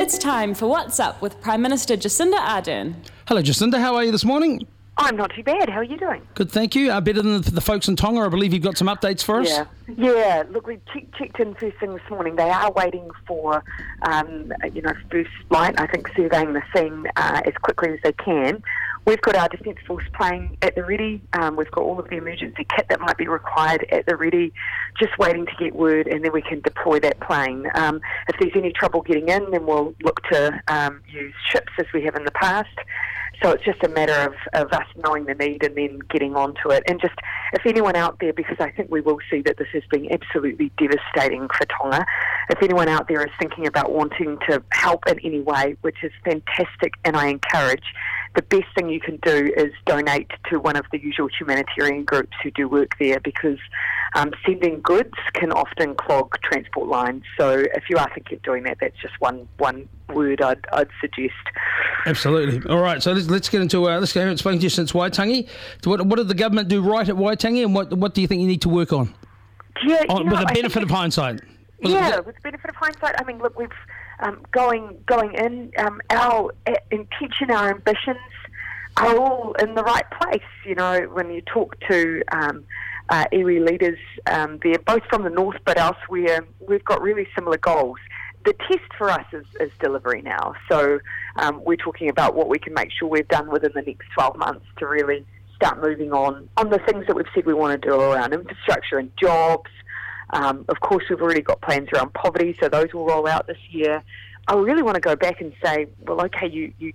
It's time for What's Up with Prime Minister Jacinda Ardern. Hello, Jacinda. How are you this morning? I'm not too bad. How are you doing? Good, thank you. Better than the folks in Tonga. I believe you've got some updates for us. Yeah. Look, we checked in first thing this morning. They are waiting for, first light. I think surveying the scene as quickly as they can. We've got our Defence Force plane at the ready. We've got all of the emergency kit that might be required at the ready, just waiting to get word, and then we can deploy that plane. If there's any trouble getting in, then we'll look to use ships as we have in the past. So it's just a matter of us knowing the need and then getting onto it. And just, if anyone out there, because I think we will see that this has been absolutely devastating for Tonga, if anyone out there is thinking about wanting to help in any way, which is fantastic and I encourage, the best thing you can do is donate to one of the usual humanitarian groups who do work there, because sending goods can often clog transport lines. So if you are thinking of doing that, that's just one word I'd suggest. Absolutely. All right, so let's get into let's go and speak to you since Waitangi. What did the government do right at Waitangi, and what do you think you need to work on? Yeah, with the benefit of hindsight. With the benefit of hindsight, I mean, look, we've going in, our intention, our ambitions are all in the right place. You know, when you talk to iwi leaders, they're both from the north but elsewhere, we've got really similar goals. The test for us is delivery now. So we're talking about what we can make sure we've done within the next 12 months to really start moving on the things that we've said we want to do around infrastructure and jobs. Of course, we've already got plans around poverty, so those will roll out this year. I really want to go back and say, well, okay,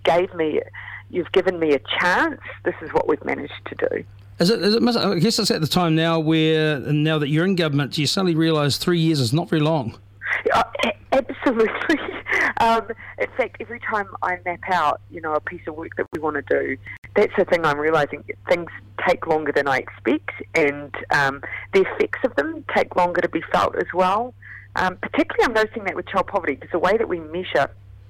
you've given me a chance. This is what we've managed to do. I guess it's at the time now that you're in government, you suddenly realise 3 years is not very long. Absolutely. In fact, every time I map out, a piece of work that we want to do, that's the thing I'm realising. Things take longer than I expect, and the effects of them take longer to be felt as well. Particularly, I'm noticing that with child poverty, because the way that we measure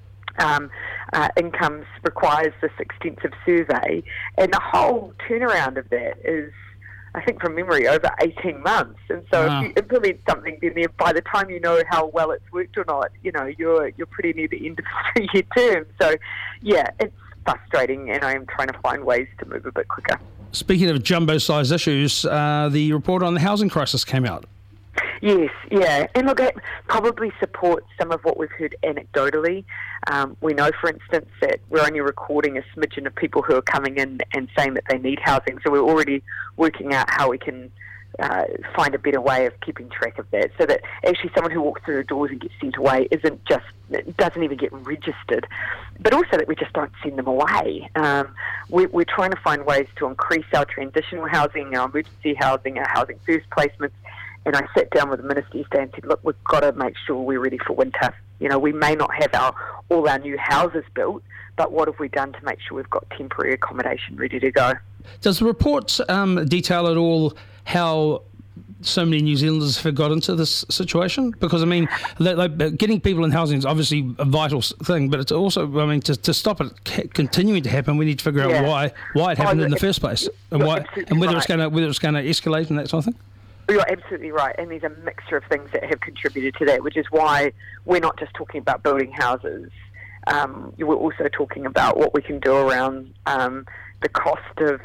incomes requires this extensive survey, and the whole turnaround of that is, I think from memory, over 18 months. And so if you implement something, then by the time you know how well it's worked or not, you're pretty near the end of the 3-year term. So, yeah, it's frustrating, and I am trying to find ways to move a bit quicker. Speaking of jumbo-sized issues, the report on the housing crisis came out. Yes, yeah. And look, it probably supports some of what we've heard anecdotally. We know, for instance, that we're only recording a smidgen of people who are coming in and saying that they need housing. So we're already working out how we can find a better way of keeping track of that, so that actually someone who walks through the doors and gets sent away doesn't even get registered, but also that we just don't send them away. We're trying to find ways to increase our transitional housing, our emergency housing, our housing first placements. And I sat down with the minister yesterday and said, look, we've got to make sure we're ready for winter. We may not have all our new houses built, but what have we done to make sure we've got temporary accommodation ready to go? Does the report detail at all how so many New Zealanders have got into this situation? Because, I mean, getting people in housing is obviously a vital thing, but it's also, to stop it continuing to happen, we need to figure out why it happened in the first place, and whether it's going to escalate and that sort of thing. You're absolutely right, and there's a mixture of things that have contributed to that, which is why we're not just talking about building houses. We're also talking about what we can do around the cost of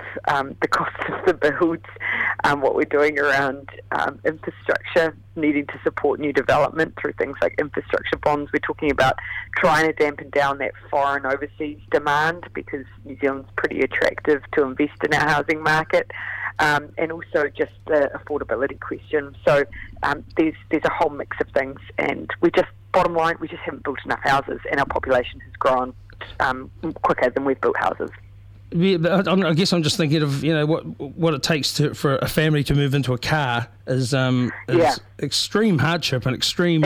the builds, what we're doing around infrastructure, needing to support new development through things like infrastructure bonds. We're talking about trying to dampen down that foreign overseas demand, because New Zealand's pretty attractive to invest in our housing market. And also just the affordability question. So there's a whole mix of things, and bottom line, we just haven't built enough houses, and our population has grown quicker than we've built houses. Yeah, but I guess I'm just thinking of what it takes for a family to move into a car is extreme hardship and extreme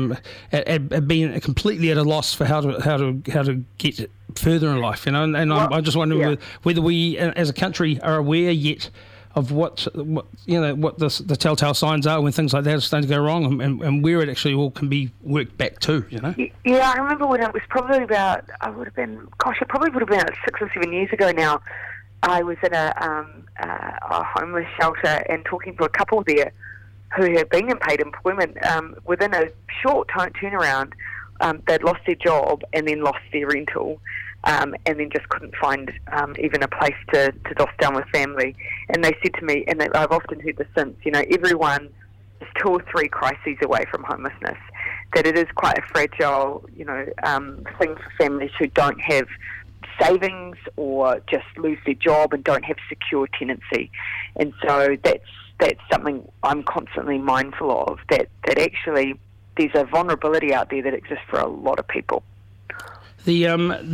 at being completely at a loss for how to get further in life. I'm just wondering whether we as a country are aware yet of what the telltale signs are when things like that are starting to go wrong, and where it actually all can be worked back to, Yeah, I remember when it was probably about, it would have been about 6 or 7 years ago now. I was in a homeless shelter and talking to a couple there who had been in paid employment. Within a short turnaround, they'd lost their job and then lost their rental, and then just couldn't find even a place to doss down with family. And they said to me, and I've often heard this since, everyone is 2 or 3 crises away from homelessness, that it is quite a fragile, thing for families who don't have savings or just lose their job and don't have secure tenancy. And so that's something I'm constantly mindful of, that actually there's a vulnerability out there that exists for a lot of people. The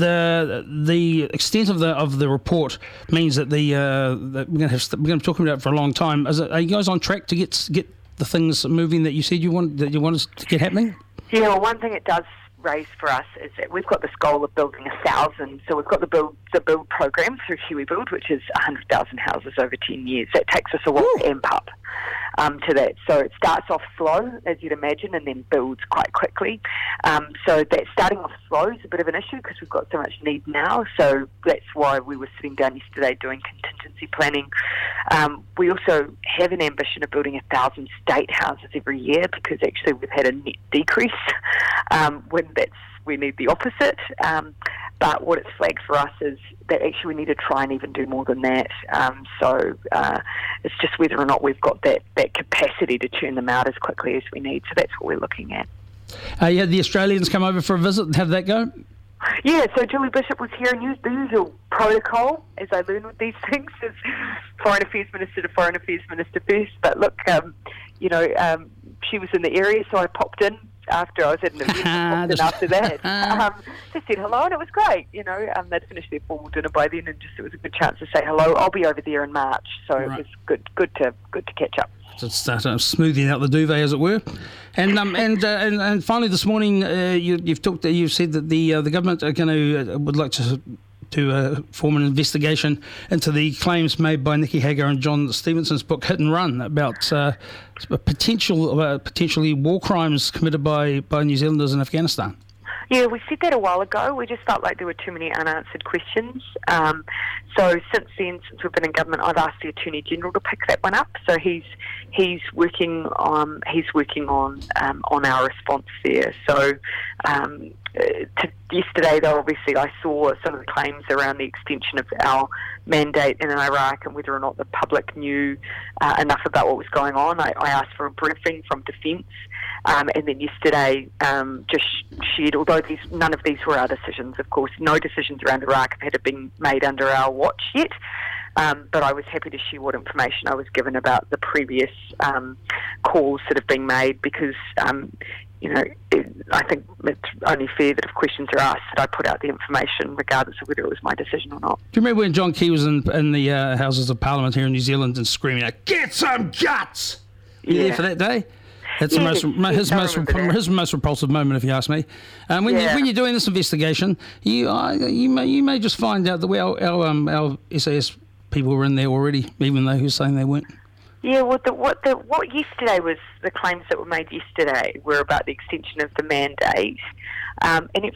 extent of the report means that that we're going to be talking about it for a long time. Are you guys on track to get the things moving that you said you wanted to get happening? Yeah, well, one thing it does raise for us is that we've got this goal of building 1,000. So we've got the build program through KiwiBuild, which is 100,000 houses over 10 years. That takes us a while to amp up to that. So it starts off slow, as you'd imagine, and then builds quite quickly. So that starting off slow is a bit of an issue because we've got so much need now. So that's why we were sitting down yesterday doing contingency planning. We also have an ambition of building 1,000 state houses every year, because actually we've had a net decrease when we need the opposite. But what it's flagged for us is that actually we need to try and even do more than that. So it's just whether or not we've got that capacity to churn them out as quickly as we need. So that's what we're looking at. You had the Australians come over for a visit. How did that go? Yeah, so Julie Bishop was here and used the usual protocol, as I learn with these things, as Foreign Affairs Minister to Foreign Affairs Minister first. But look, she was in the area, so I popped in after I was at an event. After that, just said hello, and it was great. They'd finished their formal dinner by then, and it was a good chance to say hello. I'll be over there in March, so It was good to catch up. To start smoothing out the duvet, as it were, and finally this morning, you've said that the government would like to form an investigation into the claims made by Nicky Hager and John Stevenson's book Hit and Run about potentially war crimes committed by New Zealanders in Afghanistan. Yeah, we said that a while ago. We just felt like there were too many unanswered questions. So since then, since we've been in government, I've asked the Attorney General to pick that one up. So he's working on our response there. So yesterday, though, obviously I saw some of the claims around the extension of our mandate in Iraq and whether or not the public knew enough about what was going on. I asked for a briefing from Defence. And then yesterday just shared, although none of these were our decisions, of course, no decisions around Iraq have been made under our watch yet, but I was happy to share what information I was given about the previous calls that have been made, because I think it's only fair that if questions are asked that I put out the information regardless of whether it was my decision or not. Do you remember when John Key was in the Houses of Parliament here in New Zealand and screaming out, "Get some guts"? You there for that day? That's his most repulsive moment, if you ask me. When you're doing this investigation, you may just find out that our SAS people were in there already, even though he was saying they weren't. Yeah, what yesterday was, the claims that were made yesterday were about the extension of the mandate, and if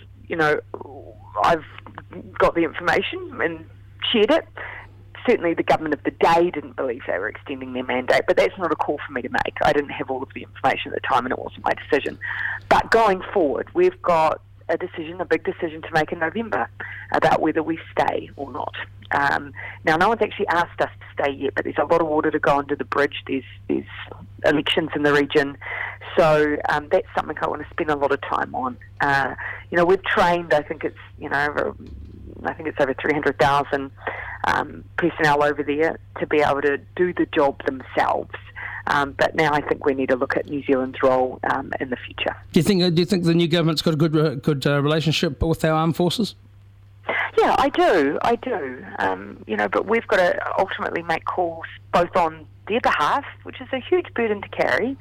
I've got the information and shared it. Certainly the government of the day didn't believe they were extending their mandate, but that's not a call for me to make. I didn't have all of the information at the time, and it wasn't my decision. But going forward, we've got a big decision to make in November about whether we stay or not. Now, no one's actually asked us to stay yet, but there's a lot of water to go under the bridge. There's elections in the region, so that's something I want to spend a lot of time on. We've trained, I think it's over 300,000 personnel over there to be able to do the job themselves. But now I think we need to look at New Zealand's role in the future. Do you think the new government's got a good relationship with our armed forces? Yeah, I do. But we've got to ultimately make calls both on their behalf, which is a huge burden to carry,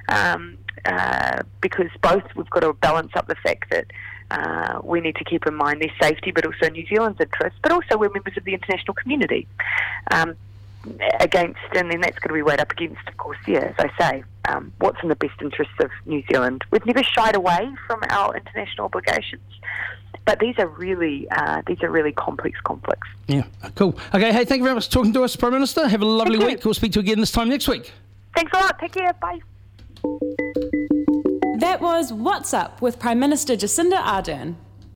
because both we've got to balance up the fact that we need to keep in mind their safety, but also New Zealand's interests, but also we're members of the international community. And then that's going to be weighed up against, of course, as I say, what's in the best interests of New Zealand. We've never shied away from our international obligations, but these are really complex conflicts. Yeah, cool. Okay, hey, thank you very much for talking to us, Prime Minister. Have a lovely week. We'll speak to you again this time next week. Thanks a lot. Take care. Bye. That That was What's Up with Prime Minister Jacinda Ardern.